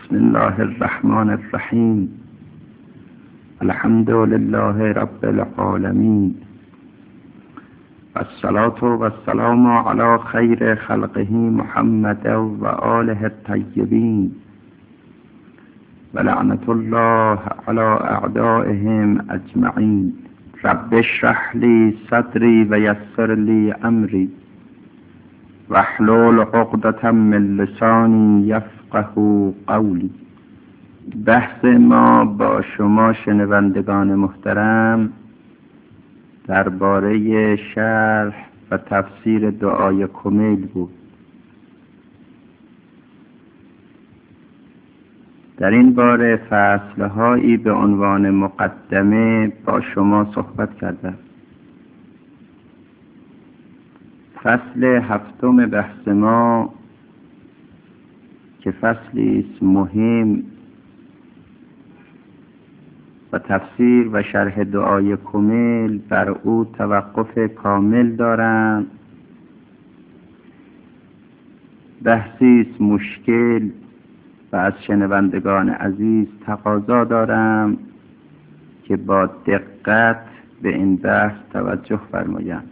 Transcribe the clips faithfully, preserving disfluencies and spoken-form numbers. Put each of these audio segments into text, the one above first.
بسم الله الرحمن الرحیم. الحمد لله رب العالمین، الصلاة والسلام علی خیر خلقه محمد و آله الطیبین و لعنت الله علی اعدائهم اجمعین. رب اشرح لی صدری و یسر لی امری واحلل عقدة من لسانی یفقهوا قولی. بحث ما با شما شنوندگان محترم درباره شرح و تفسیر دعای کمیل بود. در این باره فصلهایی به عنوان مقدمه با شما صحبت کردم. فصل هفتم بحث ما که فصلی است مهم و تفسیر و شرح دعای کمیل بر او توقف کامل دارند. بحثی است مشکل و از شنوندگان عزیز تقاضا دارم که با دقت به این بحث توجه فرمایند.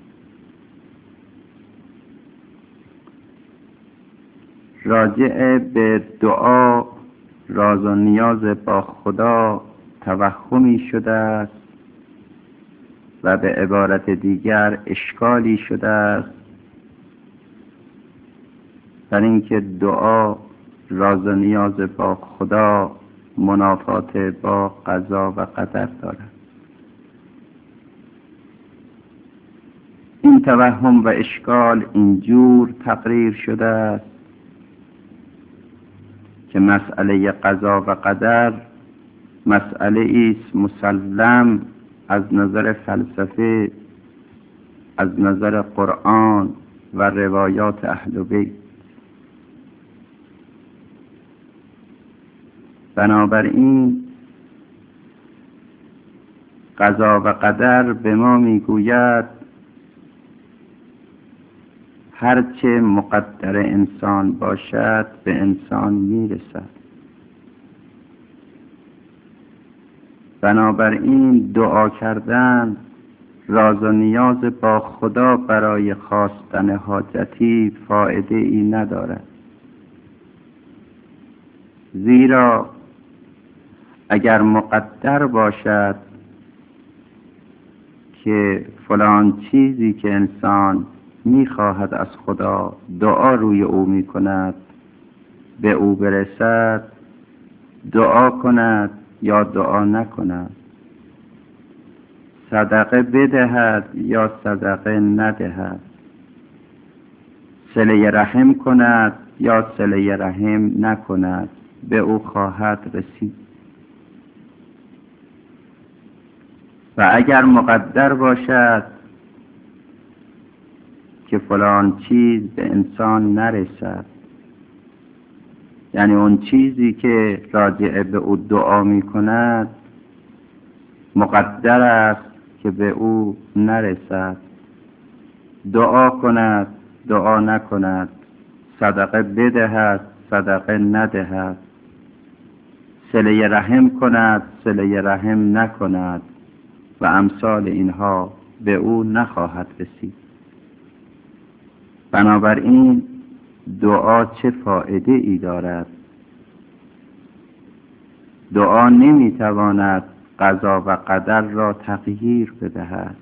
راجع به دعا، راز و نیاز با خدا توهمی شده است و به عبارت دیگر اشکالی شده است در اینکه دعا، راز و نیاز با خدا منافات با قضا و قدر دارد. این توهم و اشکال اینجور تقریر شده است که مسئله قضا و قدر مسئله ایست مسلم از نظر فلسفه، از نظر قرآن و روایات اهل بیت. بنابراین قضا و قدر به ما میگوید هرچه مقدر انسان باشد به انسان میرسد. بنابراین دعا کردن، راز و نیاز با خدا برای خواستن حاجتی فایده ای ندارد، زیرا اگر مقدر باشد که فلان چیزی که انسان میخواهد از خدا دعا روی او میکند به او برسد، دعا کند یا دعا نکند، صدقه بدهد یا صدقه ندهد، صله رحم کند یا صله رحم نکند، به او خواهد رسید. و اگر مقدر باشد که فلان چیز به انسان نرسد، یعنی اون چیزی که راجع به او دعا می کند مقدر است که به او نرسد، دعا کند دعا نکند، صدقه بدهد صدقه ندهد، صله رحم کند صله رحم نکند و امثال اینها، به او نخواهد رسید. بنابراین دعا چه فایده ای دارد؟ دعا نمیتواند قضا و قدر را تغییر بدهد.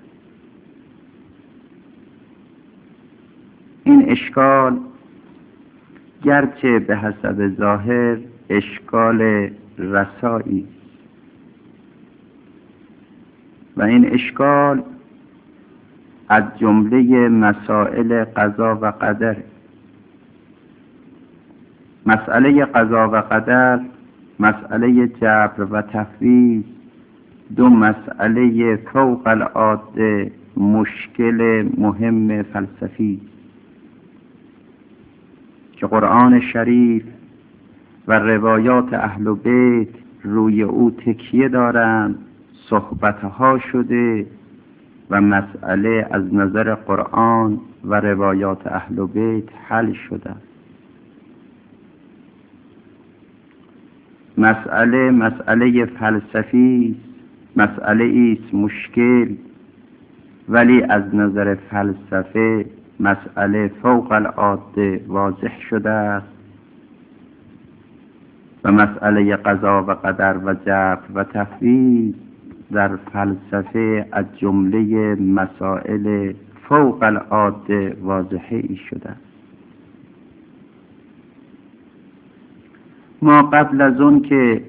این اشکال گرچه به حسب ظاهر اشکال رسایی و این اشکال از جمله مسائل قضا و قدر. مسئله قضا و قدر، مسئله جبر و تفویض، دو مسئله فوق العاده مشکل مهم فلسفی که قرآن شریف و روایات اهل بیت روی او تکیه دارند، صحبتها شده و مسئله از نظر قرآن و روایات اهل بیت حل شده. مسئله مسئله فلسفی است، مسئله است مشکل، ولی از نظر فلسفه مسئله فوق العاده واضح شده است و مسئله قضا و قدر و جبر و تفویض در فلسفه از جمله مسائل فوق العاده واضحه ای شده. ما قبل از اون که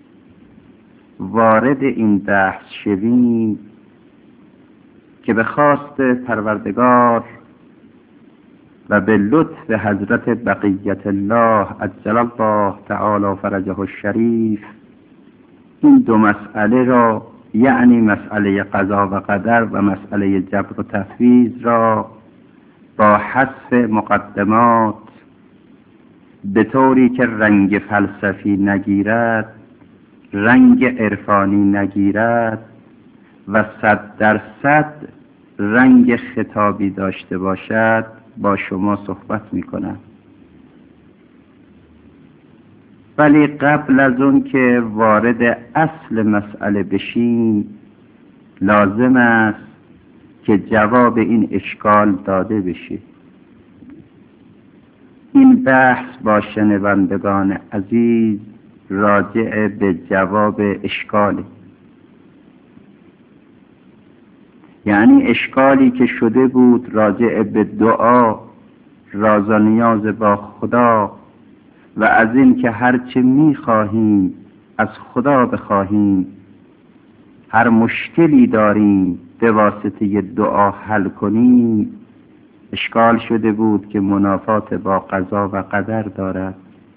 وارد این بحث شویم که به خواست پروردگار و به لطف حضرت بقیت الله عجل الله تعالی فرجه الشریف این دو مسئله را، یعنی مسئله قضا و قدر و مسئله جبر و تفویض را با حذف مقدمات به طوری که رنگ فلسفی نگیرد، رنگ عرفانی نگیرد و صد درصد رنگ خطابی داشته باشد با شما صحبت می کنم. ولی قبل از اون که وارد اصل مسئله بشیم لازم است که جواب این اشکال داده بشه. این بحث با شنوندگان عزیز راجع به جواب اشکاله، یعنی اشکالی که شده بود راجع به دعا، راز و نیاز با خدا و از این که هرچه میخواهیم از خدا بخواهیم، هر مشکلی داریم به واسطه دعا حل کنیم. اشکال شده بود که منافات با قضا و قدر دارد.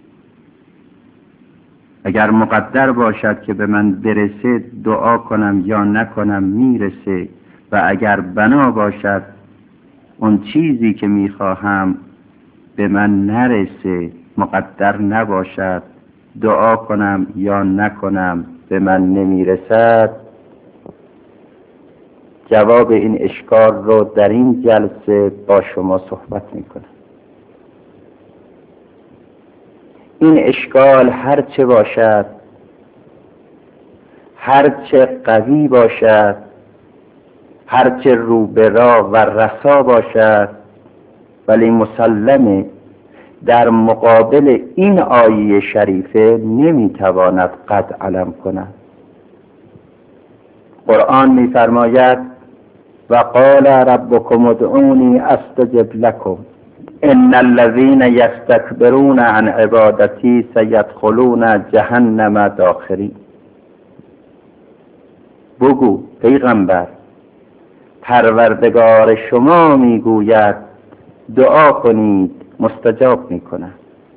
اگر مقدر باشد که به من برسه دعا کنم یا نکنم میرسه، و اگر بنا باشد اون چیزی که میخواهم به من نرسه، مقدر نباشد، دعا کنم یا نکنم به من نمیرسد. جواب این اشکال رو در این جلسه با شما صحبت میکنم. این اشکال هر چه باشد، هر چه قوی باشد، هر چه رو به راه و رسا باشد، ولی مسلمه در مقابل این آیه شریفه نمیتواند قد علم کند. قرآن میفرماید و قال ربکم ادعونی استجب لکم ان الذین یستکبرون عن عبادتی سیدخلون جهنم داخرین. بگو پیغمبر، پروردگار شما میگوید دعا کنید مستجاب میکنه،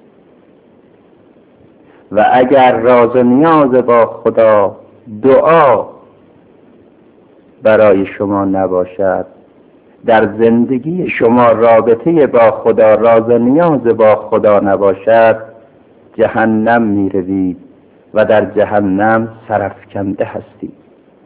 و اگر راز و نیاز با خدا دعا برای شما نباشد، در زندگی شما رابطه با خدا، راز و نیاز با خدا نباشد، جهنم میروید و در جهنم سرافکنده هستید.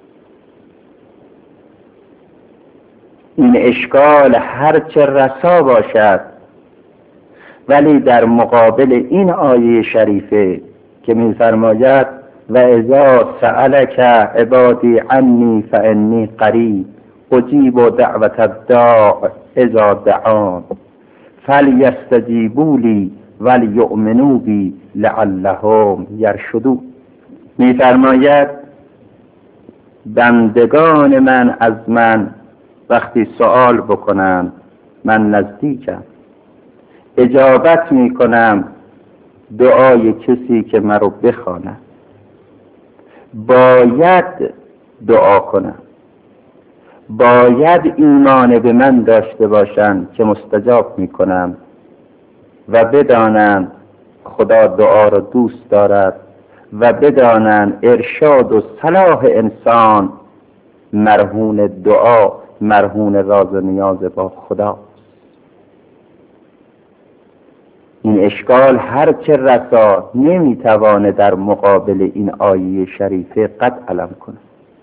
این اشکال هرچه رسا باشد، ولی در مقابل این آیه شریفه که می‌فرماید و اذا سألك عبادی عنی فانی قریب اجیب دعوت الداع اذا دعان فلیستجیبوا لی ولیؤمنوا بی لعلهم یرشدون. می‌فرماید بندگان من از من وقتی سوال بکنم من نزدیکم، اجابت میکنم دعای کسی که مرا بخواند. باید دعا کنم، باید ایمان به من داشته باشند که مستجاب میکنم و بدانند خدا دعا را دوست دارد و بدانند ارشاد و صلاح انسان مرهون دعا، مرهون راز و نیاز با خدا. این اشکال هر چه رسا نمیتوانه در مقابل این آیه شریفه قد علم کنه.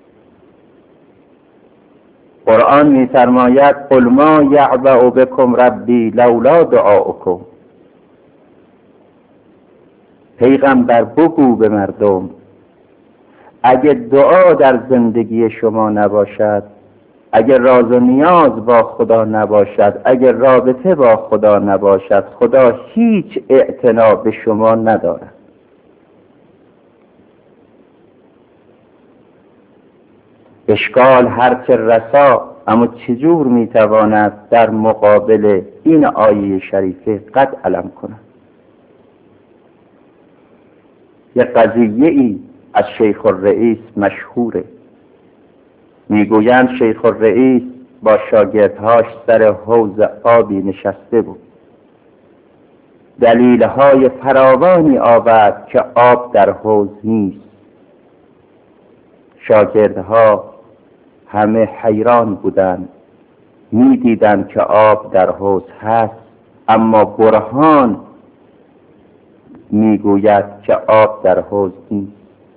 قرآن می‌فرماید قل ما یعبأ بکم ربی لولا دعاؤکم. پیغمبر بگو به مردم اگه دعا در زندگی شما نباشد، اگر راز و نیاز با خدا نباشد، اگر رابطه با خدا نباشد، خدا هیچ اعتنا به شما ندارد. اشکال هرچه رسا، اما چجور میتواند در مقابل این آیه شریفه قد علم کند؟ یک قضیه ای از شیخ الرئیس مشهوره. میگویند شیخ الرئیس با شاگردهاش سر حوض آبی نشسته بود. دلیلهای فراوانی آورد که آب در حوض نیست. شاگردها همه حیران بودند، میدیدند که آب در حوض هست، اما برهان میگوید که آب در حوض نیست.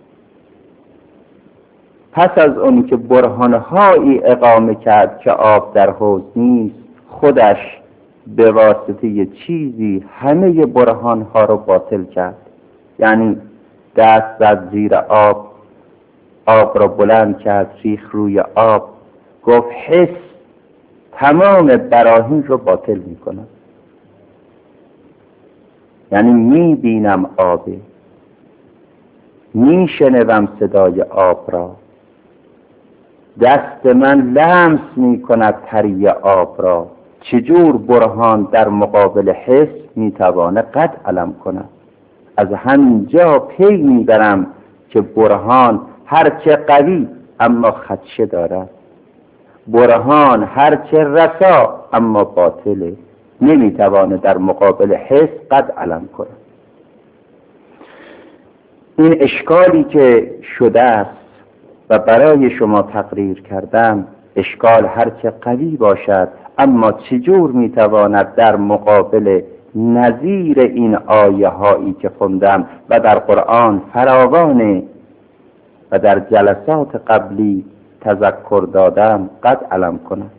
پس از اون که برهانهایی اقامه کرد که آب در حوض نیست، خودش به واسطه چیزی همه برهانها رو باطل کرد. یعنی دست زد زیر آب، آب را بلند کرد، ریخ روی آب، گفت حس تمام براهین رو باطل می کند. یعنی می بینم آبه، می شنوم صدای آب را، دست من لمس می کند تری آب را. چجور برهان در مقابل حس می توانه قد علم کند؟ از همینجا پی می برم که برهان هرچه قوی اما خدشه دارد، برهان هرچه رسا اما باطله، نمی توانه در مقابل حس قد علم کند. این اشکالی که شده است و برای شما تقریر کردم، اشکال هرچه قوی باشد اما چجور میتواند در مقابل نظیر این آیه هایی که خوندم و در قرآن فراوانه و در جلسات قبلی تذکر دادم قد علم کند؟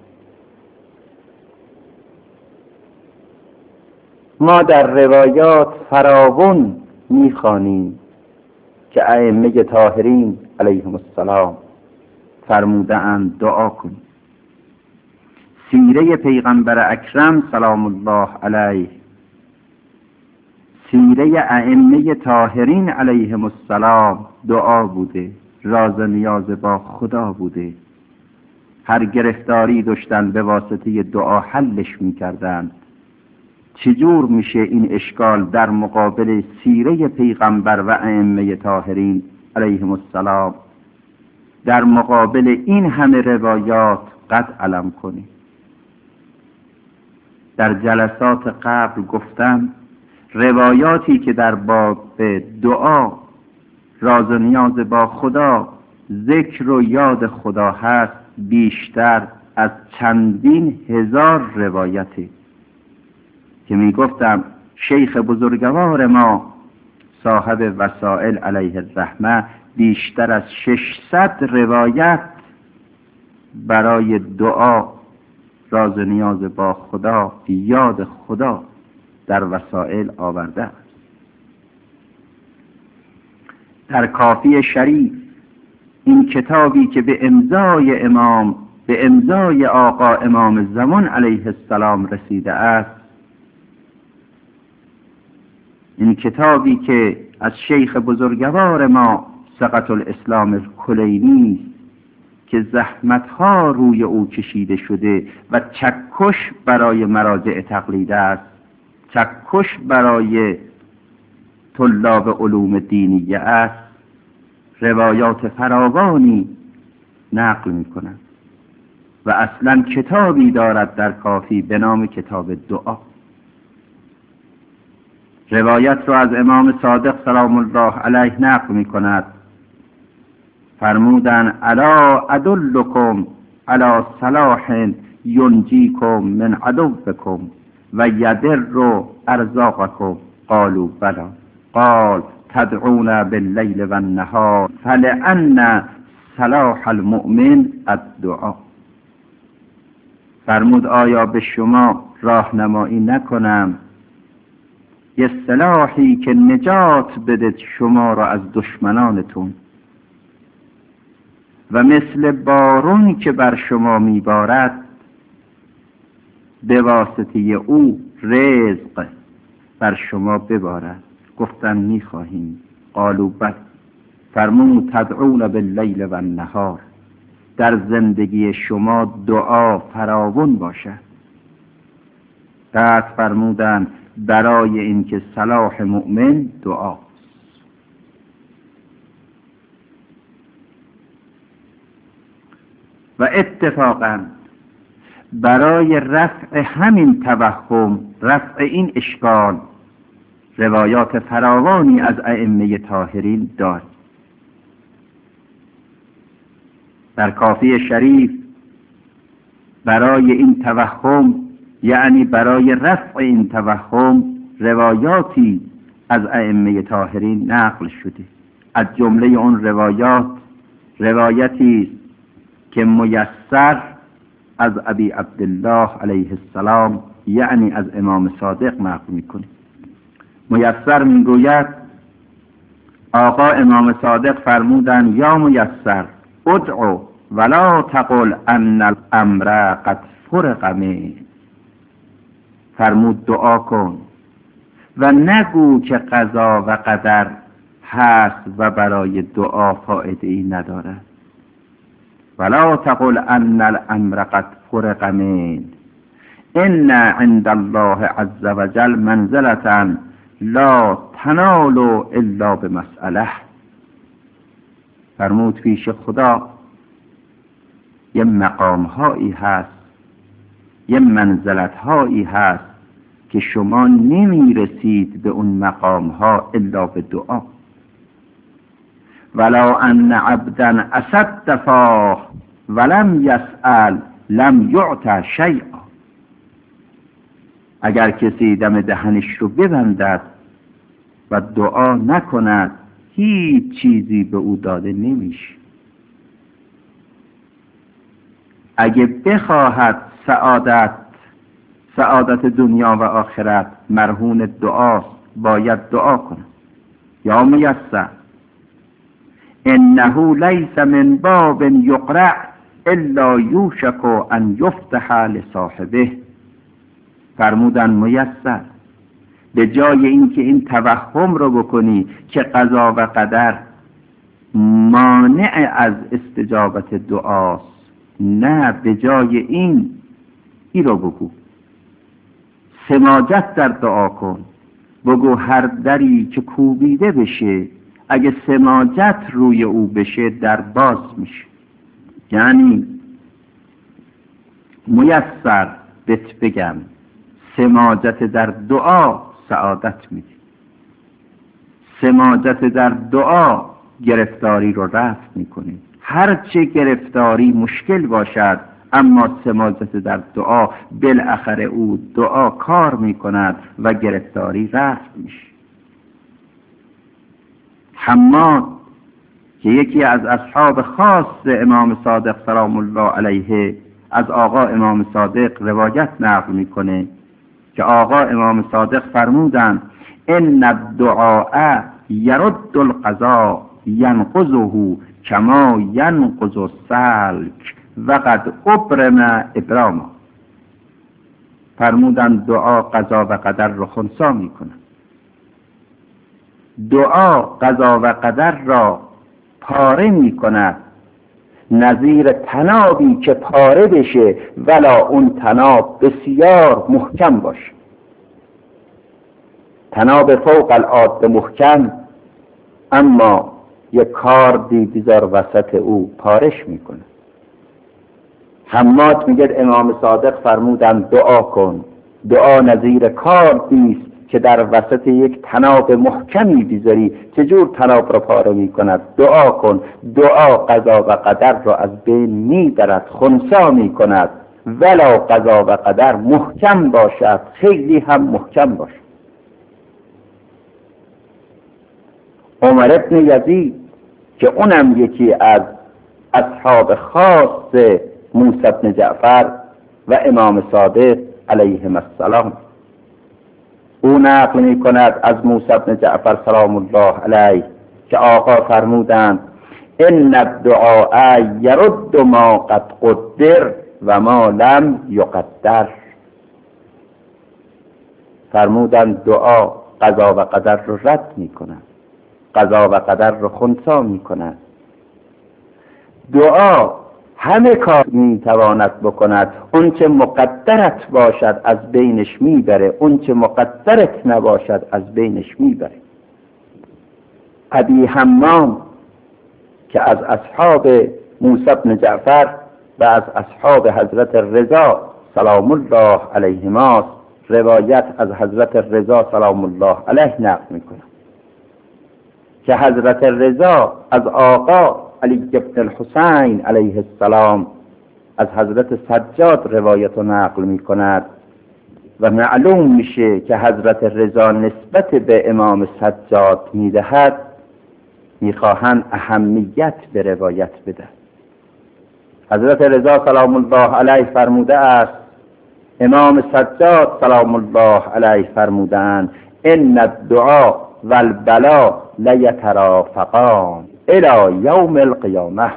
ما در روایات فراوان میخوانیم که ائمه طاهرین علیهم السلام فرموده اند دعا کنید. سیره پیغمبر اکرم سلام الله علیه، سیره ائمه طاهرین علیهم السلام دعا بوده، راز نیاز با خدا بوده. هر گرفتاری داشتن به واسطه دعا حلش میکردند. چجور میشه این اشکال در مقابل سیره پیغمبر و ائمه طاهرین علیهم السلام، در مقابل این همه روایات قد علم کنی؟ در جلسات قبل گفتم روایاتی که در باب دعا، راز و نیاز با خدا، ذکر و یاد خدا هست، بیشتر از چندین هزار روایتی که می گفتم شیخ بزرگوار ما صاحب وسائل علیه الرحمه بیشتر از ششصد روایت برای دعا، راز و نیاز با خدا، یاد خدا در وسائل آورده است. در کافی شریف، این کتابی که به امضای امام، به امضای آقا امام زمان علیه السلام رسیده است، این کتابی که از شیخ بزرگوار ما سقط الاسلام کلینی که زحمتها روی او کشیده شده و چکش برای مراجع تقلید است، چکش برای طلاب علوم دینیه است، روایات فراوانی نقل می کند و اصلا کتابی دارد در کافی به نام کتاب دعا. روایت رو از امام صادق سلام الله علیه نقل می کند. فرمودن الا ادلکم علی صلاح ینجیکم من عدوکم و یدر ارزاقکم. قالوا بلا. قال تدعون باللیل و النهار فلأن صلاح المؤمن الدعا. فرمود آیا به شما راهنمایی نکنم یه سلاحی که نجات بده شما را از دشمنانتون و مثل بارون که بر شما میبارد به واسطه او رزق بر شما ببارد. گفتن میخواهیم. قالوا بل. فرمود تدعون باللیل و النهار، در زندگی شما دعا فراوان باشد. بعد فرمودن برای اینکه صلاح مؤمن دعاست. و اتفاقا برای رفع همین توهم، رفع این اشکال، روایات فراوانی از ائمه طاهرین دارد. در کافی شریف برای این توهم، یعنی برای رفع این توهم، روایاتی از ائمه طاهرین نقل شده. از جمله اون روایات روایتی که میسر از ابی عبدالله علیه السلام، یعنی از امام صادق نقل میکنه. میسر میگوید آقا امام صادق فرمودن یا میسر ادعو ولا تقل ان الامر قد فرق من. فرمود دعا کن و نگو که قضا و قدر هست و برای دعا فایده ای ندارد. ولا تقل ان الامر قد فرق من ان عند الله عز وجل منزلة لا تنال الا بمسئله. فرمود پیش خدا یه مقام هایی هست، یه منزلت هایی هست که شما نمی رسید به اون مقام ها الا به دعا. ولو ان عبدا اسد فاه ولم یسأل لم یعط شیئا. اگر کسی دم دهنش رو ببندد و دعا نکند هیچ چیزی به او داده نمیشه. اگه بخواهد سعادت سعادت دنیا و آخرت مرهون دعاست، باید دعا کند. یا میسر انه لیس من باب یقرع الا یوشک ان یفتح لصاحبه. فرمودن میسر به جای اینکه این توهم رو بکنی که قضا و قدر مانع از استجابت دعاست، نه، به جای این ای رو بگو، سماجت در دعا کن. بگو هر دری که کوبیده بشه اگه سماجت روی او بشه در باز میشه. یعنی میسر بهت بگم سماجت در دعا سعادت میده. سماجت در دعا گرفتاری رو رفع میکنه. هرچه گرفتاری مشکل باشد اما سماجت در دعا بالاخره او دعا کار میکند و گرفتاری رفع میشه. حماد که یکی از اصحاب خاص امام صادق سلام الله علیه از آقا امام صادق روایت نقل میکنه که آقا امام صادق فرمودند ان الدعاء یرد القضاء ینقضه کما ینقض السلک وقد ابرم ابراما. فرمودند دعا قضا و قدر را خنثی میکنه. دعا قضا و قدر را پاره میکند، نظیر تنابی که پاره بشه ولا اون تناب بسیار محکم باشه. تناب فوق العاده محکم اما یک کاردی بیزار وسط او پارش میکنه. حماد میگه امام صادق فرمودن دعا کن. دعا نظیر کاردی است که در وسط یک تناب محکمی بیزاری چجور تناب را پاره میکند. دعا کن. دعا قضا و قدر را از بین میبرد، خنثی میکند. ولا قضا و قدر محکم باشد، خیلی هم محکم باشد. عمر ابن یزید که اونم یکی از اصحاب خاص موسی بن جعفر و امام صادق علیهم السلام، او نقل می کند از موسی بن جعفر سلام الله علیه که آقا فرمودند ان الدعاء یرد ما قد قدر و ما لم یقدر. فرمودند دعا قضا و قدر رو رد می کند، قضا و قدر رو خنثی می کند. دعا همه کار می تواند بکند، اون چه مقدرت باشد از بینش میبره، اون چه مقدرت نباشد از بینش میبره. ابی حمام که از اصحاب موسی بن جعفر و از اصحاب حضرت رضا سلام الله علیهما روایت از حضرت رضا سلام الله علیه نقل میکنه که حضرت رضا از آقا علی بن الحسین علیه السلام از حضرت سجاد روایت و نقل میکند و معلوم میشه که حضرت رضا نسبت به امام سجاد میدهد، میخواهند اهمیت به روایت بده. حضرت رضا سلام الله علیه فرموده است، امام سجاد سلام الله علیه فرمودند ان الدعاء والبلاء لیترافقان الی یوم القیامه.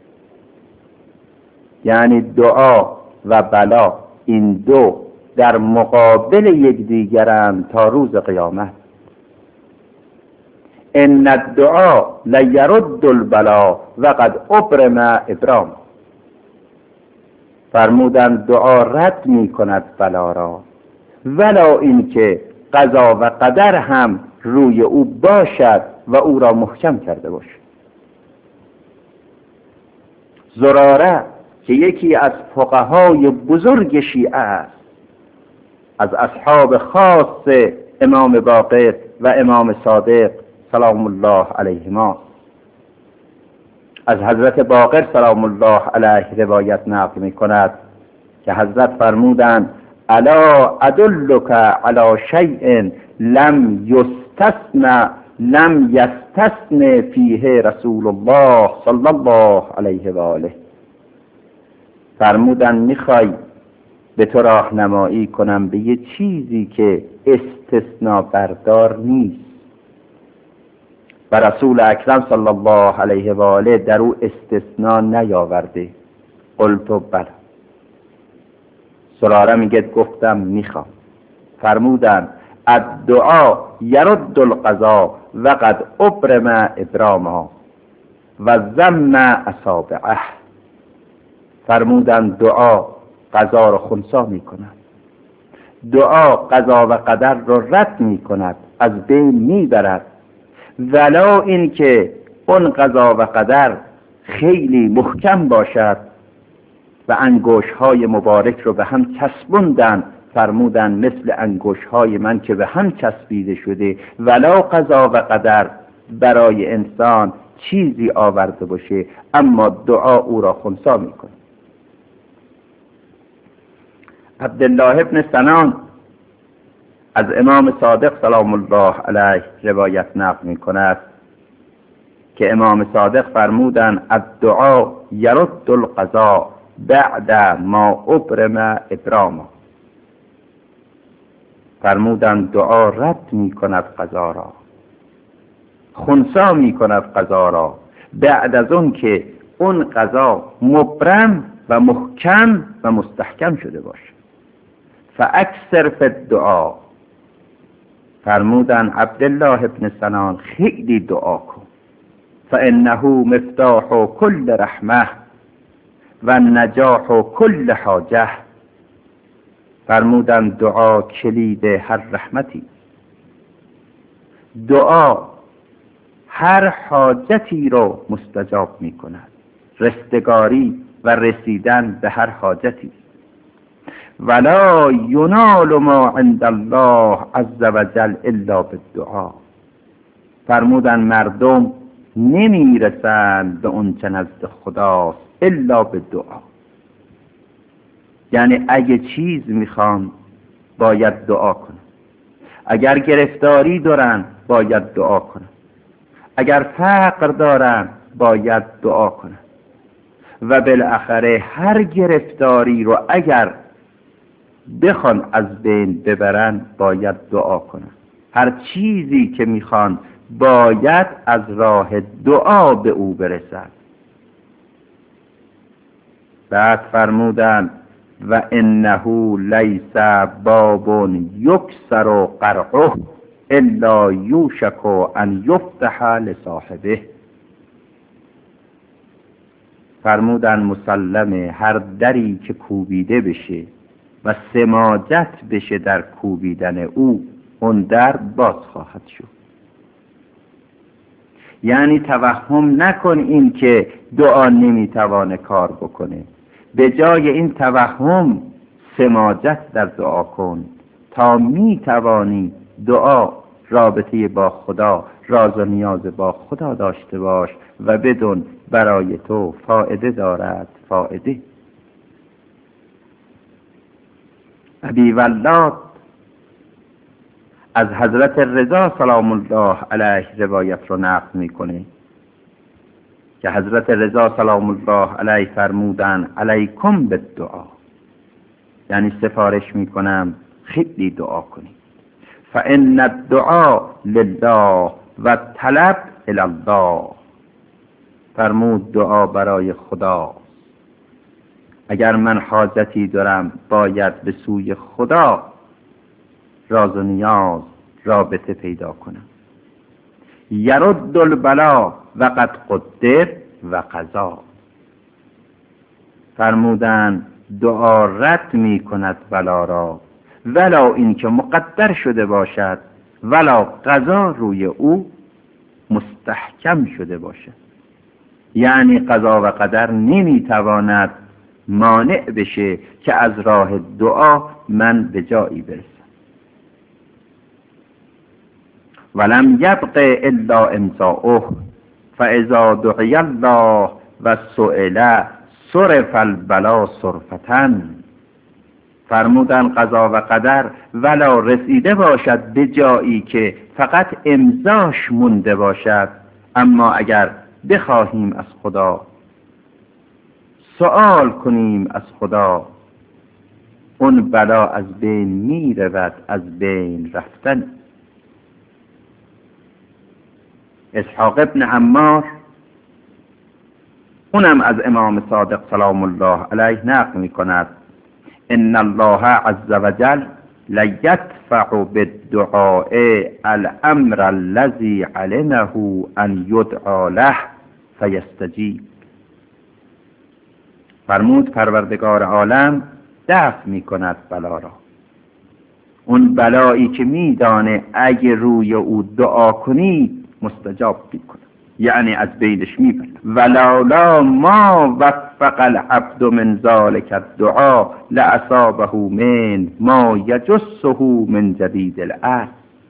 یعنی دعا و بلا این دو در مقابل یکدیگرند تا روز قیامت. ان الدعاء لیرد البلا و قد ابرم ابرام. فرمودند دعا رد می کند بلا را، ولا اینکه قضا و قدر هم روی او باشد و او را محکم کرده باشد. زراره که یکی از فقهای بزرگ شیعه است، از اصحاب خاص امام باقر و امام صادق سلام الله علیهما، از حضرت باقر سلام الله علیه روایت نقل می کند که حضرت فرمودند الا ادلک علی شیء لم یستثن لم یستثن فیه رسول الله صلی الله علیه و آله. فرمودند میخوای به تو راهنمایی کنم به یه چیزی که استثناء بردار نیست و رسول اکرم صلی الله علیه و آله در او استثناء نیاورده. قلت بله. سراره میگه گفتم میخوام. فرمودند الدعاء یرد القضا و قد ابرم ابراما و ضم اصابعه. فرمودند دعا قضا را خنثی میکند، دعا قضا و قدر را رد میکند، از بین میبرد، ولا این که اون قضا و قدر خیلی محکم باشد و انگشت‌های مبارک رو به هم چسبوندن. فرمودن مثل انگشت‌های من که به هم چسبیده شده، ولا قضا و قدر برای انسان چیزی آورده باشه اما دعا او را خنثی میکنه. عبدالله ابن سنان از امام صادق سلام الله علیه روایت نقل می کند که امام صادق فرمودند الدعاء یرد القضا بعد ما ابرم ابراما. فرمودند دعا رد می کند قضا را، خنثی می کند قضا را بعد از اون که اون قضا مبرم و محکم و مستحکم شده باشه. فاکثر فی الدعا. فرمودن عبدالله ابن سنان خیلی دعا کن، فانه مفتاح کل رحمه و نجاح کل حاجه. فرمودن دعا کلید هر رحمتی، دعا هر حاجتی رو مستجاب می کند، رستگاری و رسیدن به هر حاجتی. ولا ینال ما عند الله عز وجل الا بالدعا. فرمودن مردم نمیرسند به اون چه نزد خداست الا به دعا. یعنی اگه چیز میخوان باید دعا کنن، اگر گرفتاری دارن باید دعا کنن، اگر فقر دارن باید دعا کنن و بالاخره هر گرفتاری رو اگر بخوان از بین ببرن باید دعا کنن. هر چیزی که میخوان باید از راه دعا به او برسد. بعد فرمودن و انه لیس باب یکسر قرعه الا یوشک ان یفتح لصاحبه. فرمودن مسلمه هر دری که کوبیده بشه و سماجت بشه در کوبیدن او، اون در باز خواهد شد. یعنی توهم نکن این که دعا نمیتوانه کار بکنه، به جای این توهم سماجت در دعا کن تا میتوانی دعا رابطه با خدا، راز و نیاز با خدا داشته باش و بدون برای تو فایده دارد. فایده ابی ولاد از حضرت رضا سلام الله علیه روایت رو نقل میکنه که حضرت رضا سلام الله علیه فرمودن علیکم بالدعا، یعنی سفارش میکنم خیلی دعا کنید. فان الدعا لله و طلب الی الله. فرمود دعا برای خدا، اگر من حاجتی دارم باید به سوی خدا راز و نیاز رابطه پیدا کنم. یرد البلا و قد قدر و قضا. فرمودن دعا رد می کند بلا را ولا این که مقدر شده باشد، ولا قضا روی او مستحکم شده باشد. یعنی قضا و قدر نمی تواند مانع بشه که از راه دعا من به جایی برسم. ولم یبق الا امضاؤه فاذا دعی الله و سئل صرف البلا صرفتن. فرمودن قضا و قدر ولا رسیده باشد به جایی که فقط امضاش مونده باشد، اما اگر بخواهیم از خدا، سوال کنیم از خدا، اون بلا از بین می رود. از بین رفتن. اسحاق ابن عمار اونم از امام صادق سلام الله علیه نقل می کند ان الله عز وجل لیدفع بالدعاء الامر الذي علمه ان یدعا له فیستجیب. فرمود پروردگار عالم دفع می کند بلا را، اون بلایی که می دانه اگه روی او دعا کنی مستجاب می کند، یعنی از بینش می برد. ولولا ما وفق العبد من ذلك الدعاء لاصابه من ما یجسه من جدید الارض.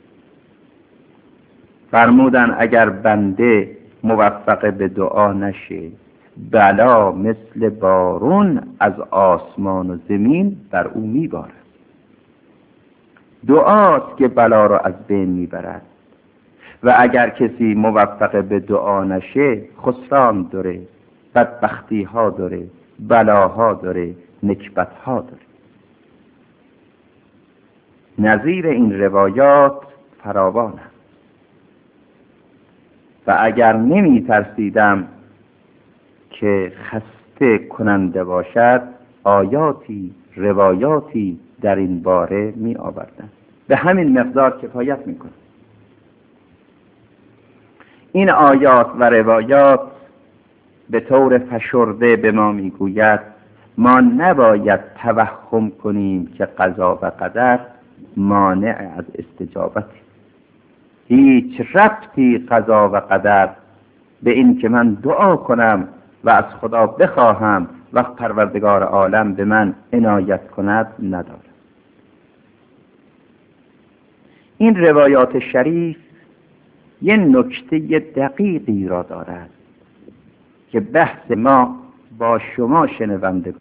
فرمودن اگر بنده موفق به دعا نشه، بلا مثل بارون از آسمان و زمین بر او میبارد. دعاست که بلا را از بین میبرد و اگر کسی موفق به دعا نشه خسران داره، بدبختی ها داره، بلاها داره، نکبت ها داره. نظیر این روایات فراوان است و اگر نمی ترسیدم که خسته کننده باشد آیاتی، روایاتی در این باره می آوردن. به همین مقدار کفایت می کنه. این آیات و روایات به طور فشرده به ما می گوید ما نباید توهم کنیم که قضا و قدر مانع از استجابتی. هیچ ربطی قضا و قدر به این که من دعا کنم و از خدا بخواهم وقت پروردگار عالم به من عنایت کند ندارد. این روایات شریف یه نکته دقیقی را دارد که بحث ما با شما شنونده.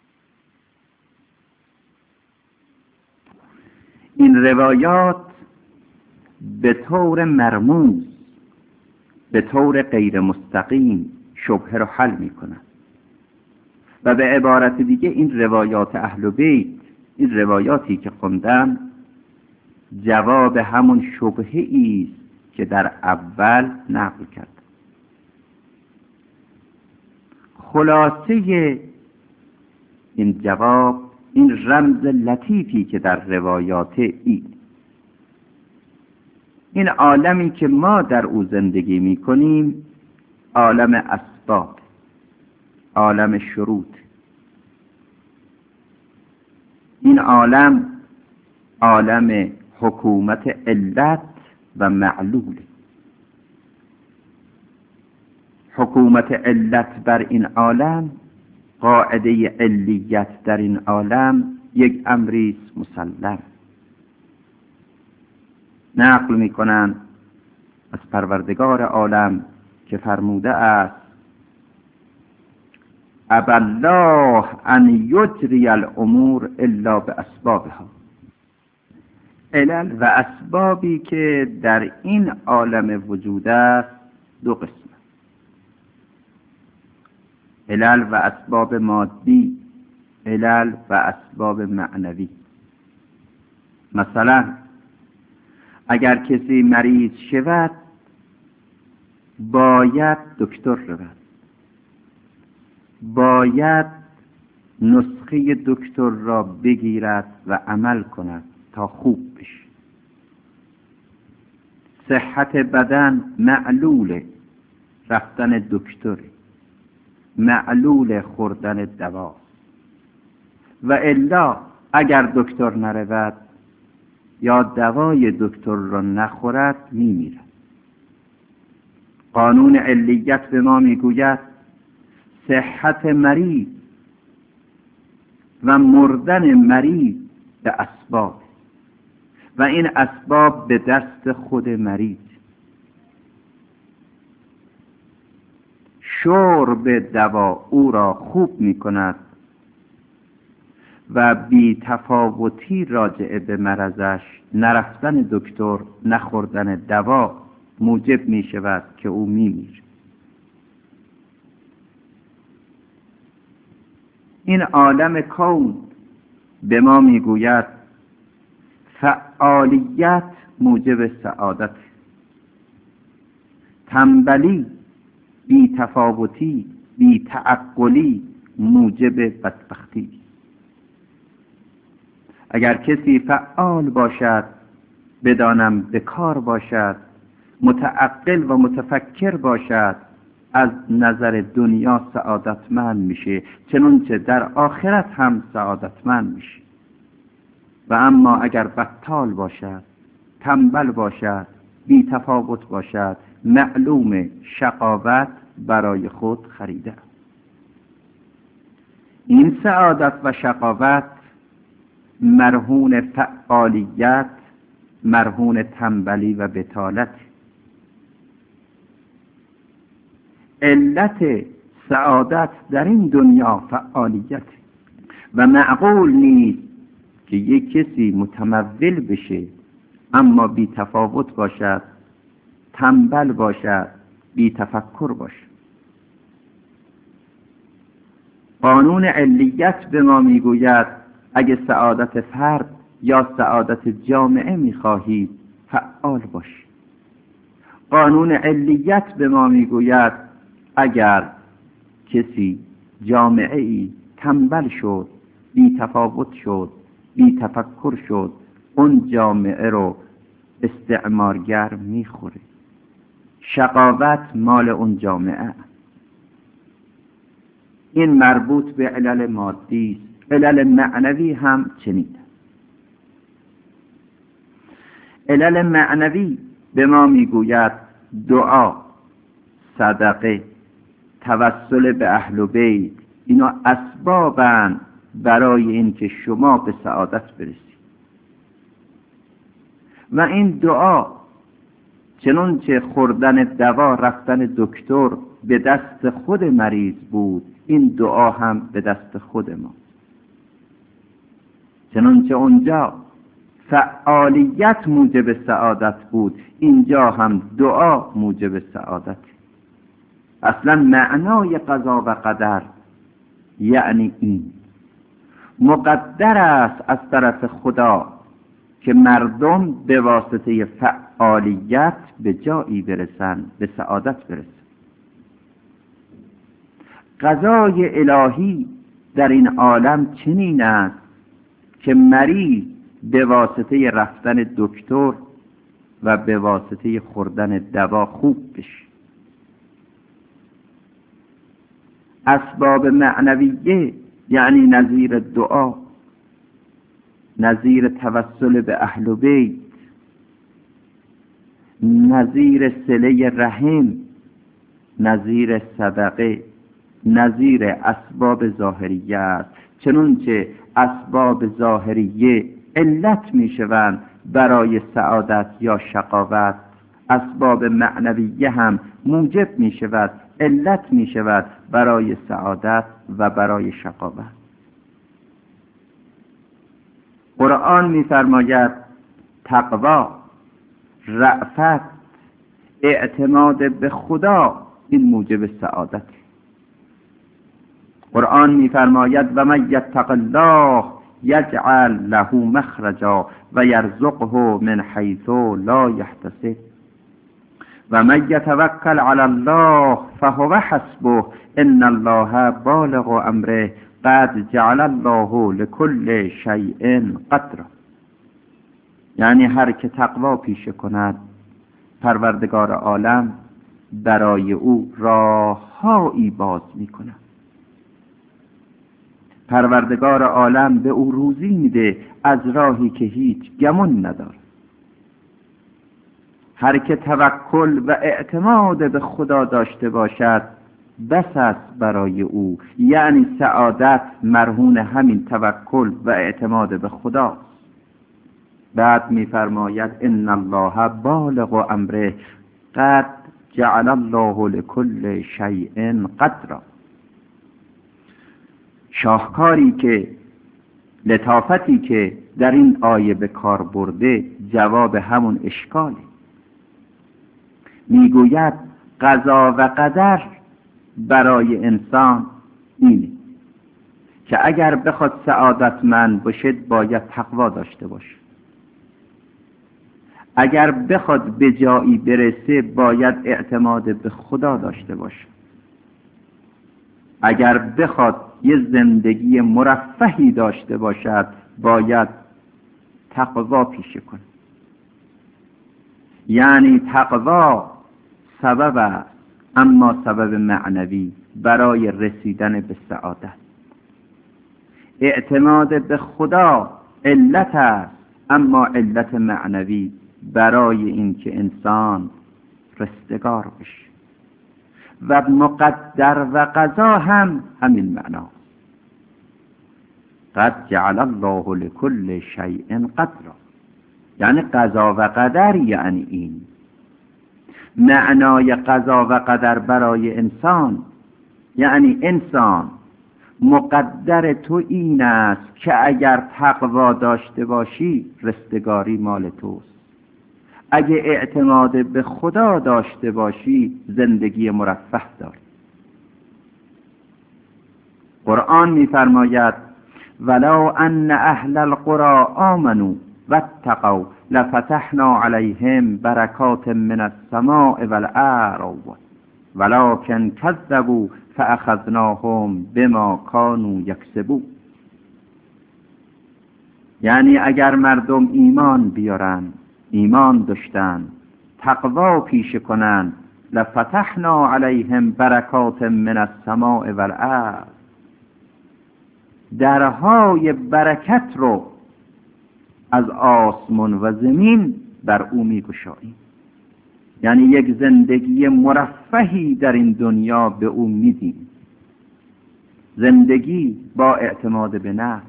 این روایات به طور مرموز، به طور غیر مستقیم شبهه رو حل می کند و به عبارت دیگه این روایات اهل بیت این روایاتی که خوندم جواب همون شبهه‌ای است که در اول نقل کرد. خلاصه این جواب، این رمز لطیفی که در روایات این این عالمی که ما در او زندگی می کنیم عالم اسباب، عالم شروط. این عالم عالم حکومت علت و معلول. حکومت علت بر این عالم، قاعده علیت در این عالم یک امری است مسلم. نقل می‌کنند از پروردگار عالم که فرموده است ابی الله ان یجری الامور الا باسبابها. علل و اسبابی که در این عالم وجود است دو قسم: علل و اسباب مادی، علل و اسباب معنوی. مثلا اگر کسی مریض شود باید دکتر رود، باید نسخه دکتر را بگیرد و عمل کند تا خوب بشه. صحت بدن معلول رفتن دکتر، معلول خوردن دوا، و الا اگر دکتر نرود یا دوای دکتر را نخورد میمیرد. قانون علیت به ما میگوید صحت مریض و مردن مریض به اسباب و این اسباب به دست خود مریض. شرب دوا او را خوب می کند و بی تفاوتی راجع به مرضش نرفتن دکتر، نخوردن دوا موجب می شود که او می میره. این عالم کون به ما می گوید فعالیت موجب سعادت، تنبلی، بی تفاوتی، بی تعقلی موجب بدبختی. اگر کسی فعال باشد بدانم به کار باشد، متعقل و متفکر باشد، از نظر دنیا سعادتمند میشه، چنانچه در آخرت هم سعادتمند میشه. و اما اگر بطال باشد، تنبل باشد، بی تفاوت باشد، معلوم شقاوت برای خود خریده. این سعادت و شقاوت مرهون فعالیت، مرهون تنبلی و بطالت. علت سعادت در این دنیا فعالیت و معقول نیست که یک کسی متمول بشه اما بی تفاوت باشد، تنبل باشد، بی تفکر باشد. قانون علیت به ما میگوید اگه سعادت فرد یا سعادت جامعه میخواهید فعال باشید. قانون علیت به ما میگوید اگر کسی جامعه ای تنبل شد، بی تفاوت شد، بی تفکر شد، اون جامعه رو استعمارگر میخوره. شقاوت مال اون جامعه. این مربوط به علل مادی است. علل معنوی هم چنین. علل معنوی به ما میگوید دعا، صدقه، توسل به اهل و بیت، اینا اسبابن برای اینکه شما به سعادت برسید. و این دعا چنانچه خوردن دوا، رفتن دکتر به دست خود مریض بود، این دعا هم به دست خود ما. چنانچه اونجا فعالیت موجب سعادت بود، اینجا هم دعا موجب سعادت. اصلا معنای قضا و قدر یعنی این. مقدر است از طرف خدا که مردم به واسطه فعالیت به جایی برسن، به سعادت برسن. قضای الهی در این عالم چنین است که مریض به واسطه رفتن دکتر و به واسطه خوردن دوا خوب بشه. اسباب معنویه یعنی نظیر دعا، نظیر توسل به اهل بیت، نظیر صله رحم، نظیر صدقه، نظیر اسباب ظاهریه است. چنانچه اسباب ظاهریه علت می شوند برای سعادت یا شقاوت، اسباب معنویه هم موجب می شود، علت می شود برای سعادت و برای شقاوت. قرآن می فرماید تقوا، رأفت، اعتماد به خدا این موجب سعادت. قرآن می فرماید و من یتق الله یجعل له مخرجا و یرزقه من حیث لا یحتسب و من یتوکل علی الله فهو حسبه ان الله بالغ امره قد جعل الله لكل شیء قدرا. یعنی هر که تقوا پیشه کند پروردگار عالم برای او راههایی باز می کند. پروردگار عالم به او روزی میده از راهی که هیچ گمان نداره. هر که توکل و اعتماد به خدا داشته باشد بس است برای او، یعنی سعادت مرهون همین توکل و اعتماد به خدا. بعد میفرماید ان الله بالغ امره قد جعل الله لكل شیء قدرا. شاهکاری که، لطافتی که در این آیه به کار برده جواب همون اشکاله. میگوید قضا و قدر برای انسان اینه که اگر بخواد سعادتمند باشد باید تقوا داشته باشه. اگر بخواد به جایی برسه باید اعتماد به خدا داشته باشه. اگر بخواد یه زندگی مرفهی داشته باشد باید تقوا پیشه کنه. یعنی تقوا سبب است، اما سبب معنوی برای رسیدن به سعادت. اعتماد به خدا علت است، اما علت معنوی برای اینکه انسان رستگار بشه. و مقدر و قضا هم همین معنا. قد جعل الله لكل شیء قدرا، یعنی قضا و قدر یعنی این. معنای قضا و قدر برای انسان یعنی انسان مقدر تو این است که اگر تقوا داشته باشی رستگاری مال توست، اگه اعتماد به خدا داشته باشی زندگی مرفه داری. قرآن می‌فرماید ولو ان اهل القرى آمنوا واتقوا لفتحنا عليهم برکات من السماء والارض ولكن كذبوا فاخذناهم بما كانوا يكسبون. یعنی اگر مردم ایمان بیارن، ایمان داشتن، تقوا پیشه کنن، لفتحنا علیهم برکات من السماء والارض، درهای برکت رو از آسمان و زمین بر او میگشاییم. یعنی یک زندگی مرفهی در این دنیا به او میدیم. زندگی با اعتماد به نفس،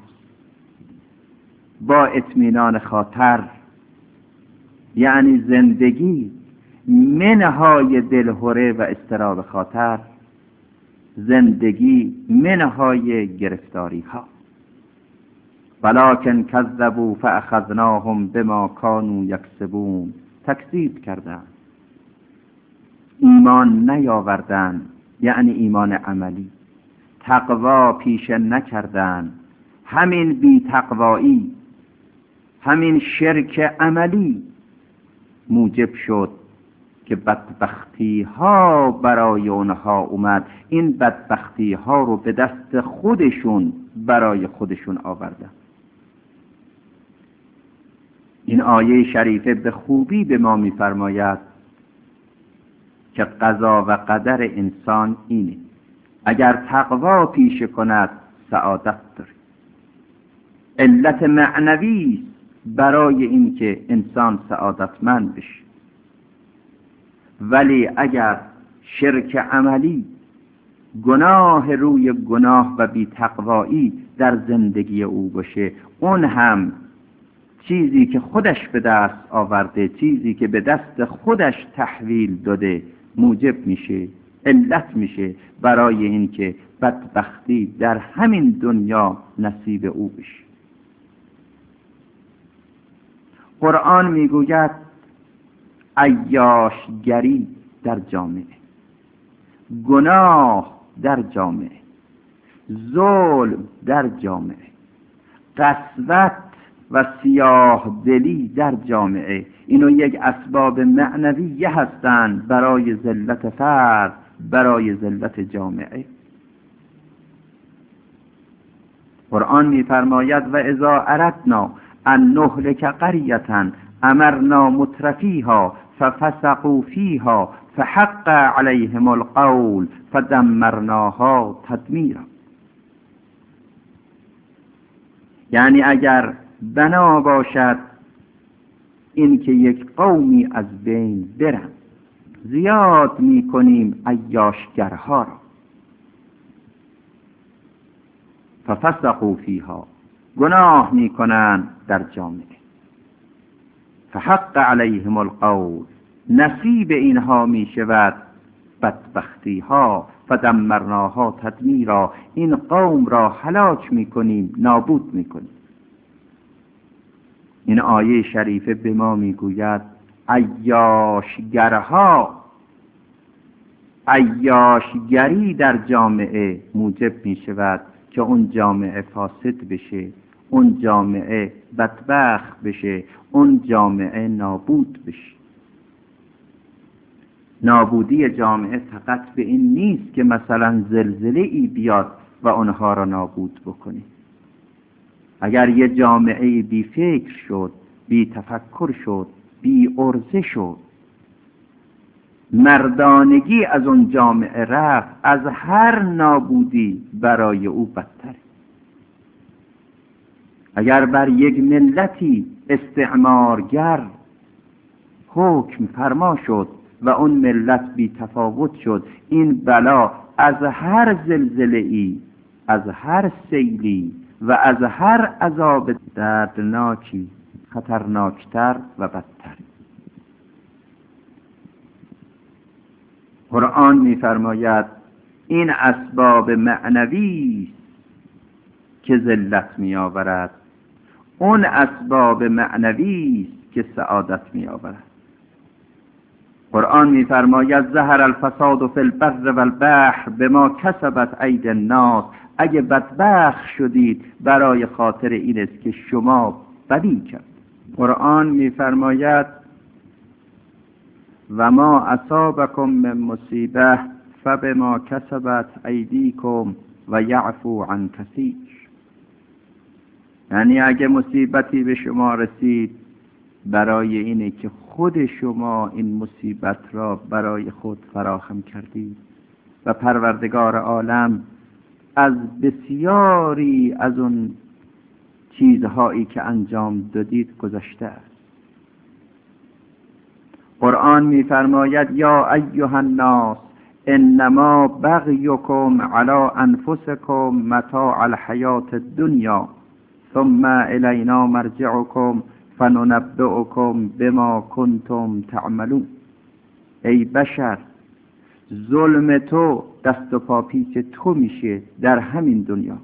با اطمینان خاطر، یعنی زندگی منهای دلهره و اضطراب خاطر، زندگی منهای گرفتاری ها. ولکن کذبوا فاخذناهم بما كانوا یکسبون، تکذیب کردند، ایمان نیاوردند، یعنی ایمان عملی، تقوا پیشه نکردند، همین بی‌تقوایی، همین شرک عملی موجب شد که بدبختی ها برای اونها اومد. این بدبختی ها رو به دست خودشون برای خودشون آوردن. این آیه شریفه به خوبی به ما می‌فرماید که قضا و قدر انسان اینه: اگر تقوا پیشه کند سعادت داره. علت معنوی برای این که انسان سعادتمند بشه. ولی اگر شرک عملی، گناه روی گناه و بی تقوایی در زندگی او باشه، اون هم چیزی که خودش به دست آورده، چیزی که به دست خودش تحویل داده، موجب میشه، علت میشه برای این که بدبختی در همین دنیا نصیب او بشه. قرآن میگوید عیاشگری در جامعه، گناه در جامعه، ظلم در جامعه، قسوت و سیاه دلی در جامعه، اینو یک اسباب معنویه هستند برای ذلت فرد، برای ذلت جامعه. قرآن می‌فرماید و اذا اردنا ان نهلك قریة امرنا مترفیها ففسقوا فیها فحق علیهم القول فدمرناها تدمیرا. یعنی اگر بنا باشد این که یک قومی از بین برن، زیاد میکنیم عیاشگرها را. ففسقوا فیها، گناه میکنن در جامعه. فحق علیهم القول، نصیب اینها میشود بدبختی ها. فدمرناها تدمیرا، این قوم را هلاک میکنیم، نابود میکنیم. این آیه شریفه به ما میگوید عیاشگرها، عیاشگری در جامعه موجب میشود که اون جامعه فاسد بشه، اون جامعه بدبخت بشه، اون جامعه نابود بشه. نابودی جامعه فقط به این نیست که مثلا زلزله ای بیاد و اونها را نابود بکنه. اگر یه جامعه بی فکر شد، بی تفکر شد، بی عرضه شد، مردانگی از اون جامعه رفت، از هر نابودی برای او بدتر. اگر بر یک ملتی استعمارگر حکم فرما شد و اون ملت بی تفاوت شد، این بلا از هر زلزله‌ای، از هر سیلی و از هر عذاب دردناکی خطرناکتر و بدتر. قرآن می‌فرماید این اسباب معنوی که ذلت می‌آورد، اون اسباب معنوی که سعادت می‌آورد. قرآن می‌فرماید ظهر الفساد فی البر والبحر بما کسبت ایدی الناس. اگه بدبخت شدید برای خاطر این است که شما بدی کرد. قرآن می‌فرماید و ما اصابکم من مصیبه فبما کسبت ایدیکم و یعفو عن کثیر. یعنی اگه مصیبتی به شما رسید برای اینه که خود شما این مصیبت را برای خود فراهم کردید و پروردگار عالم از بسیاری از اون چیزهایی که انجام دادید گذشته است. قرآن می‌فرماید یا ایها الناس انما بغیکم علی انفسکم متاع الحیات الدنیا ثم الینا مرجعکم فننبئکم بما کنتم تعملون. ای بشر، ظلم تو دست و پا پیچ تو میشه در همین دنیا.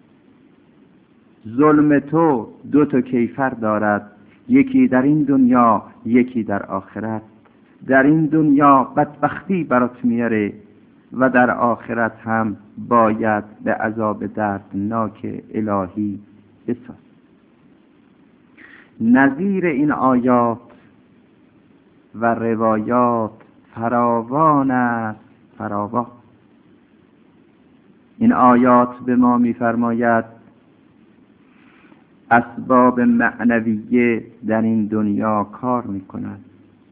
ظلم تو دو تا کیفر دارد، یکی در این دنیا، یکی در آخرت. در این دنیا بدبختی برات میاره و در آخرت هم باید به عذاب دردناک الهی بساز. نظیر این آیات و روایات فراوان است، فراوان. این آیات به ما می‌فرماید اسباب معنویه در این دنیا کار می‌کند.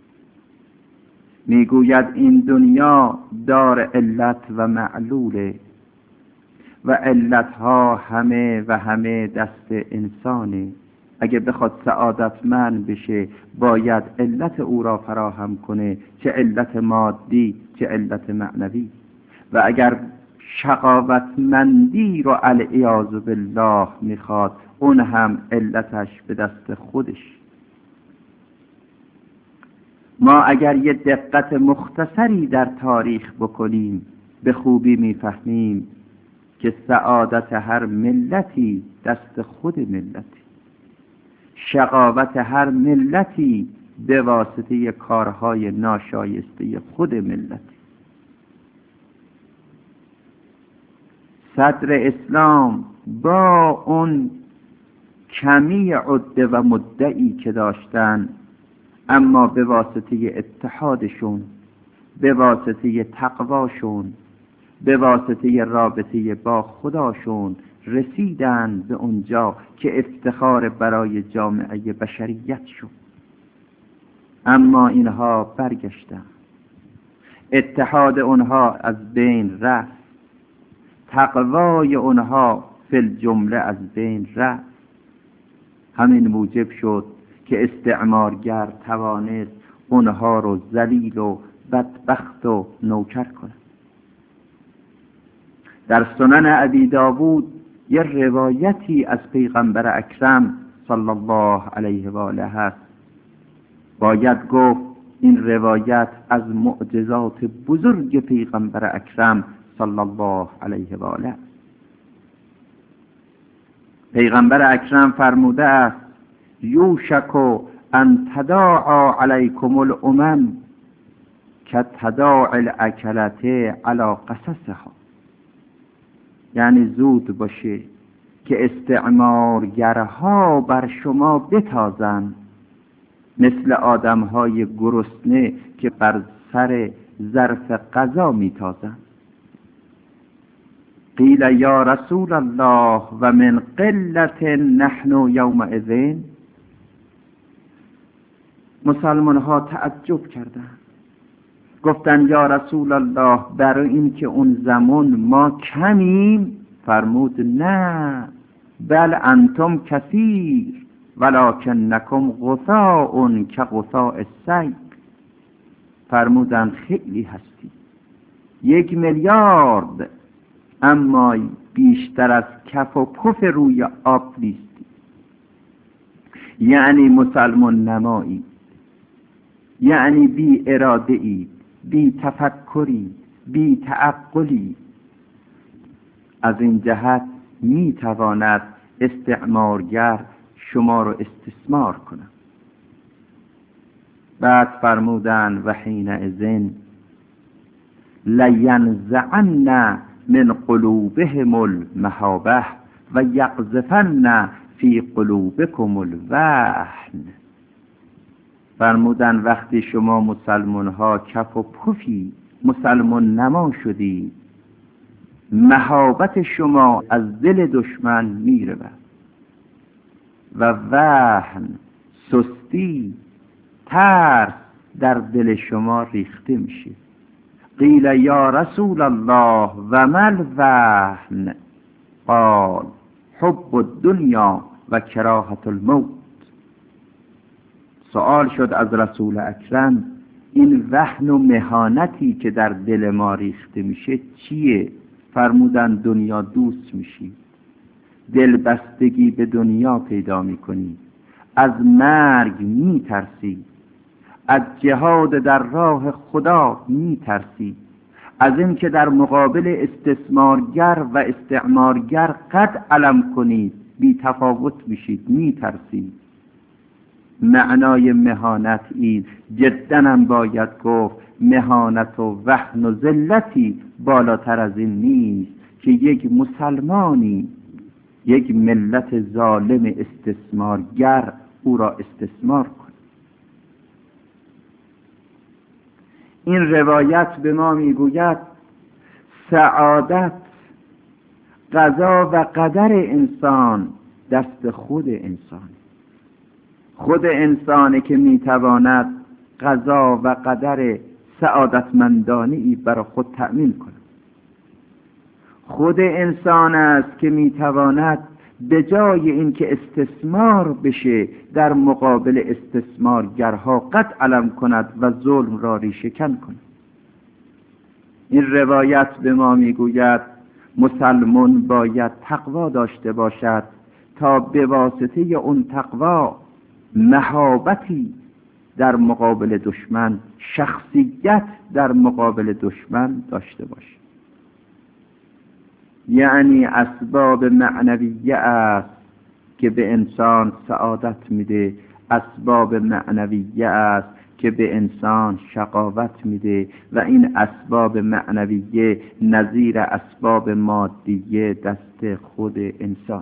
میگوید این دنیا دار علت و معلوله و علتها همه و همه دست انسانه. اگه بخواد سعادتمند بشه باید علت او را فراهم کنه، چه علت مادی چه علت معنوی. و اگر شقاوتمندی رو العیاذ بالله میخواد، اون هم علتش به دست خودش. ما اگر یه دقت مختصری در تاریخ بکنیم به خوبی میفهمیم که سعادت هر ملتی دست خود ملتی، شقاوت هر ملتی به واسطه کارهای ناشایسته خود ملتی. صدر اسلام با اون کمی عده و مدعی که داشتن، اما به واسطه اتحادشون، به واسطه تقواشون، به واسطه رابطه با خداشون رسیدن به اونجا که افتخار برای جامعه بشریت شد. اما اینها برگشتن، اتحاد اونها از بین رفت، تقوای اونها فی الجمله از بین رفت. همین موجب شد که استعمارگر توانست اونها رو ذلیل و بدبخت و نوکر کنه. در سنن ابی داوود یه روایتی از پیغمبر اکرم صلی الله علیه و آله هست. باید گفت این روایت از معجزات بزرگ پیغمبر اکرم صلی الله علیه و آله. پیغمبر اکرم فرموده است یوشک ان تداعی علیکم الامم کتداعی الاکلة علی قصصها. یعنی زود باشه که استعمارگرها بر شما بتازند مثل آدمهای گرسنه که بر سر ظرف غذا میتازند. قیل یا رسول الله و من قلت نحن یومئذ. مسلمان ها تعجب کردند، گفتن یا رسول الله برای این که اون زمان ما کمیم؟ فرمود نه، بل انتم کثیر ولکنکم غثاء کغثاء السیل. فرمودن خیلی هستی، یک میلیارد، اما بیشتر از کف و پف روی آب نیستی. یعنی مسلمان نمایی، یعنی بی اراده ای، بی تفکری، بی تعقلی. از این جهت می تواند استعمارگر شما رو استثمار کنه. بعد فرمودن و حینئذ لینزعن من قلوبهم المهابه و یقذفن فی قلوبکم الوهن. فرمودن وقتی شما مسلمان ها کف و پفی مسلمان نما شدی، مهابت شما از دل دشمن میره و وهن، سستی، ترس در دل شما ریخته میشه. قیل یا رسول الله و مل وهن؟ قال حب الدنیا و کراهت الموت. سوال شد از رسول اکرم این وهن و مهانتی که در دل ما ریخته میشه چیه؟ فرمودن دنیا دوست میشی، دل بستگی به دنیا پیدا میکنی، از مرگ میترسی، از جهاد در راه خدا میترسی، از این که در مقابل استثمارگر و استعمارگر قد علم کنید، بی تفاوت میشید، میترسید. معنای مهانت این جداً هم باید گفت مهانت و وهن و ذلتی بالاتر از این نیست که یک مسلمانی یک ملت ظالم استثمارگر او را استثمار کند. این روایت به ما میگوید سعادت، قضا و قدر انسان دست خود انسان. خود انسانه که میتواند قضا و قدر سعادتمندانه‌ای برای خود تأمین کند. خود انسان است که میتواند به جای اینکه استثمار بشه در مقابل استثمارگرها قد علم کند و ظلم را ریشه‌کن کند. این روایت به ما میگوید مسلمان باید تقوا داشته باشد تا به واسطه اون تقوا مهابتی در مقابل دشمن، شخصیت در مقابل دشمن داشته باشد. یعنی اسباب معنویه است که به انسان سعادت میده، اسباب معنویه است که به انسان شقاوت میده و این اسباب معنویه نظیر اسباب مادیه دست خود انسان.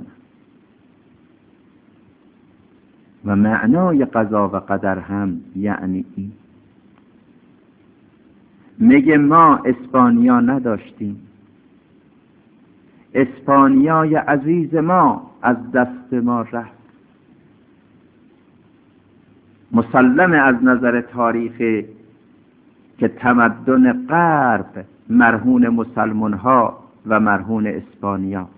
و معنای قضا و قدر هم یعنی این. میگه ما اسپانیا نداشتیم، اسپانیای عزیز ما از دست ما رفت. مسلم از نظر تاریخی که تمدن غرب مرهون مسلمان ها و مرهون اسپانیا.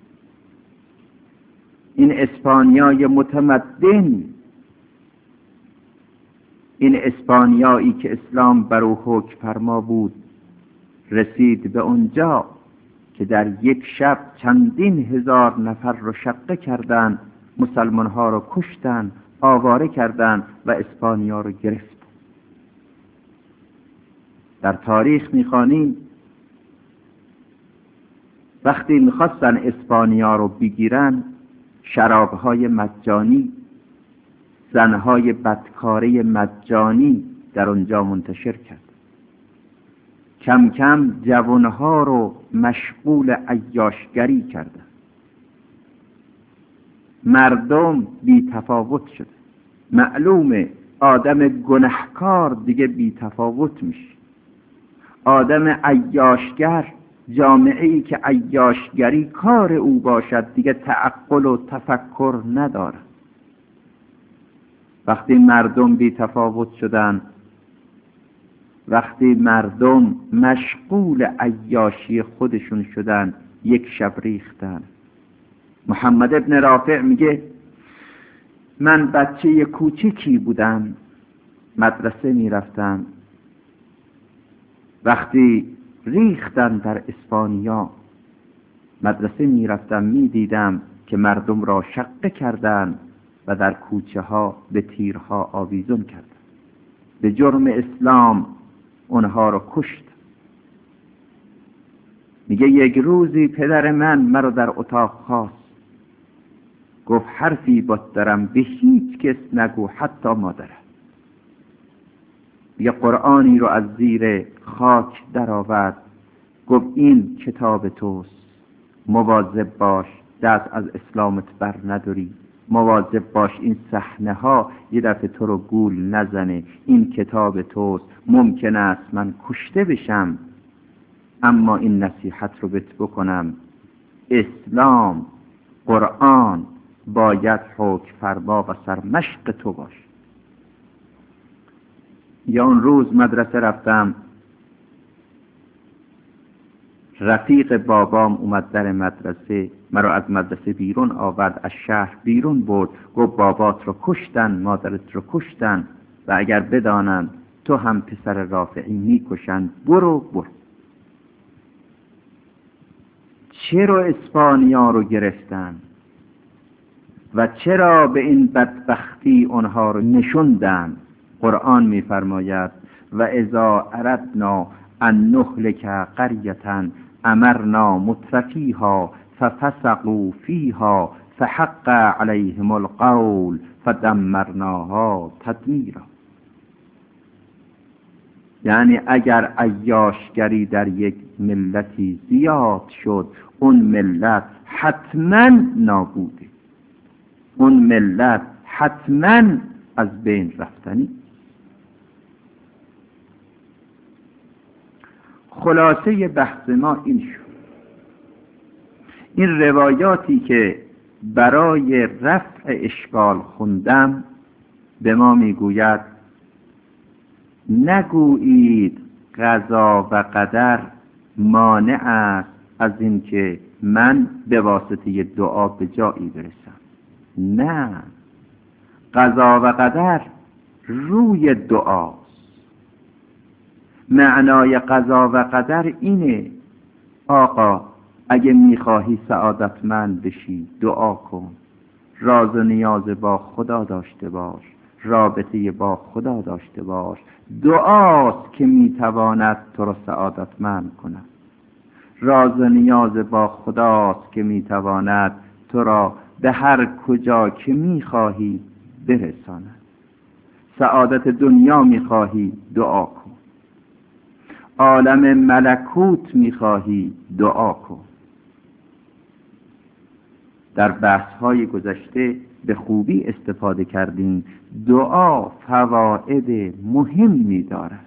این اسپانیای متمدن، این اسپانیایی که اسلام بر او حکم فرما بود، رسید به اونجا که در یک شب چندین هزار نفر رو شقه کردند، مسلمان ها رو کشتند، آواره کردند و اسپانیا رو گرفت. در تاریخ میخوانیم وقتی میخواستن اسپانیا رو بگیرن، شرابهای مجانی، زنهای بدکاره مجانی در اونجا منتشر کرد. کم کم جوانها رو مشغول عیاشگری کردن. مردم بی تفاوت شده. معلومه آدم گنهکار دیگه بی تفاوت میشه. آدم عیاشگر، جامعه‌ای که عیاشگری کار او باشد، دیگه تعقل و تفکر نداره. وقتی مردم بی تفاوت شدن، وقتی مردم مشغول عیاشی خودشون شدن، یک شب ریختن. محمد ابن رافع میگه من بچه کوچکی بودم، مدرسه میرفتم، وقتی ریختن در اسپانیا، مدرسه میرفتم میدیدم که مردم را شقه کردند و در کوچه ها به تیرها آویزون کردند. به جرم اسلام اونها را کشت. میگه یک روزی پدر من مرا در اتاق خواست، گفت حرفی بات دارم، به هیچ کس نگو، حتی مادرم. یه قرآنی رو از زیر خاک در آورد، گفت این کتاب توست، مواظب باش دست از اسلامت بر نداری، مواظب باش این صحنه ها یه دفعه تو رو گول نزنه، این کتاب توست، ممکن است من کشته بشم اما این نصیحت رو بهت بکنم، اسلام، قرآن باید حکم فرما و سرمشق تو باش. یا اون روز مدرسه رفتم، رفیق بابام اومد در مدرسه، مرا از مدرسه بیرون آورد، از شهر بیرون برد، گفت بابات رو کشتن، مادرت رو کشتن و اگر بدانند تو هم پسر رافعی میکشند، برو برو. چرا اسپانیا رو گرفتن و چرا به این بدبختی اونها رو نشوندن؟ قرآن میفرماید و اذا اردنا ان نهلك قرية امرنا مترفیها ففسقوا فیها فحق علیهم القول فدمرناها تدمیرا. یعنی اگر عیاشگری در یک ملتی زیاد شد، اون ملت حتما نابوده، اون ملت حتما از بین رفتنی. خلاصه بحث ما این شد. این روایاتی که برای رفع اشکال خوندم به ما میگوید نگویید قضا و قدر مانع است از این که من به واسطه دعا به جایی برسم. نه، قضا و قدر روی دعاست. معنای قضا و قدر اینه آقا اگه میخواهی سعادتمند بشی دعا کن، راز و نیاز با خدا داشته باش، رابطه با خدا داشته باش. دعاست که میتواند تو را سعادتمند کند. راز و نیاز با خداست که میتواند تو را به هر کجا که میخواهی برساند. سعادت دنیا میخواهی دعا کن، عالم ملکوت میخواهی دعا کن. در بحث‌های گذشته به خوبی استفاده کردیم. دعا فواید مهمی دارد.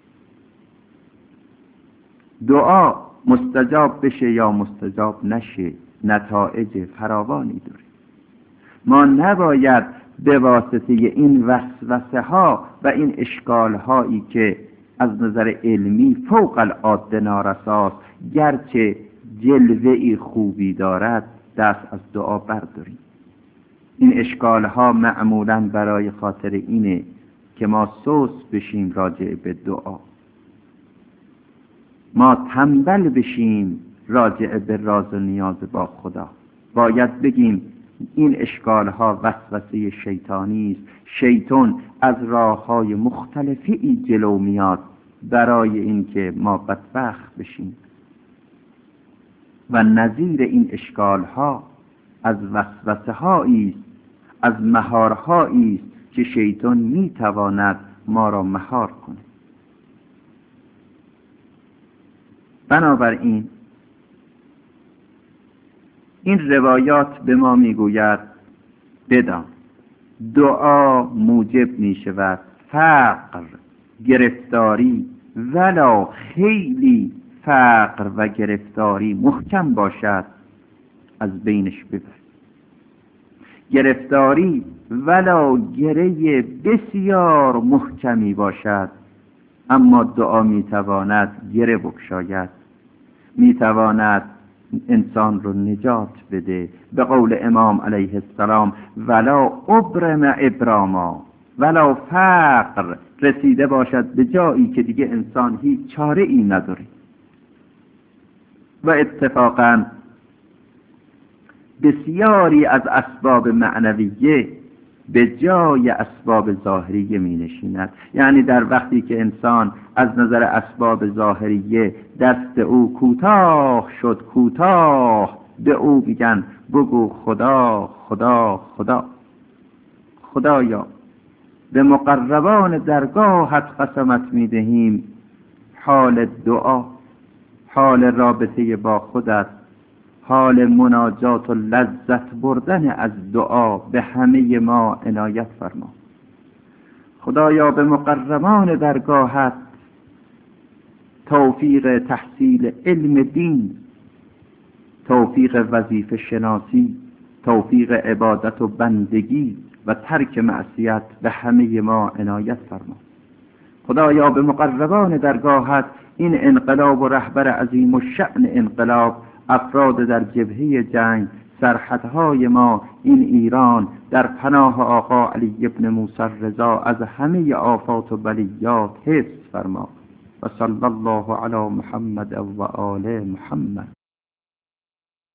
دعا مستجاب بشه یا مستجاب نشه نتایج فراوانی داره. ما نباید به واسطه این وسوسه ها و این اشکال هایی که از نظر علمی فوق العاده نارساست گرچه جلوه‌ای خوبی دارد دست از دعا برداریم. این اشکال ها معمولاً برای خاطر اینه که ما سست بشیم راجع به دعا، ما تنبل بشیم راجع به راز و نیاز با خدا. باید بگیم این اشکال ها وسوسه شیطانی است. شیطان از راه های مختلفی جلو میاد برای اینکه ما بدبخت بشیم و نظیر این اشکال ها از وسوسه هایی است، از مهار هایی است که شیطان میتواند ما را مهار کنه. بنابراین این روایات به ما میگوید بدان دعا موجب می شود فقر، گرفتاری، ولو خیلی فقر و گرفتاری محکم باشد از بینش ببر. گرفتاری ولو گره بسیار محکمی باشد، اما دعا میتواند گره بگشاید، میتواند انسان رو نجات بده. به قول امام علیه السلام ولا ابرم ابراما، ولا فقر رسیده باشد به جایی که دیگه انسان هیچ چاره ای نداره. و اتفاقا بسیاری از اسباب معنویه به جای اسباب ظاهریه می نشیند. یعنی در وقتی که انسان از نظر اسباب ظاهریه دست او کوتاه شد، کوتاه به او میگن بگو خدا خدا خدا. خدایا به مقربان درگاهت قسمت می دهیم حال دعا، حال رابطه با خودت، حال مناجات و لذت بردن از دعا به همه ما عنایت فرما. خدایا به مقربان درگاهت توفیق تحصیل علم دین، توفیق وظیفه شناسی، توفیق عبادت و بندگی و ترک معصیت به همه ما عنایت فرما. خدایا به مقربان درگاهت این انقلاب و رهبر عظیم و شأن انقلاب، افراد در جبهه جنگ، سرحدهای ما این ایران، در پناه آقا علی ابن موسی رضا از همه آفات و بلیات حفظ فرما. و صلی الله علی محمد و آل محمد.